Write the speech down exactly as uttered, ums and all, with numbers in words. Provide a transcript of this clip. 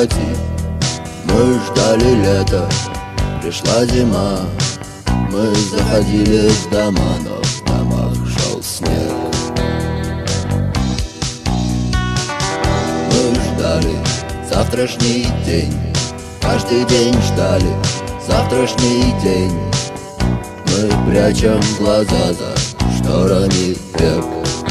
прекрати. Мы ждали лета, пришла зима. Мы заходили в дома, но в домах шел снег. Мы ждали завтрашний день, каждый день ждали завтрашний день. Мы прячем глаза за шторами век.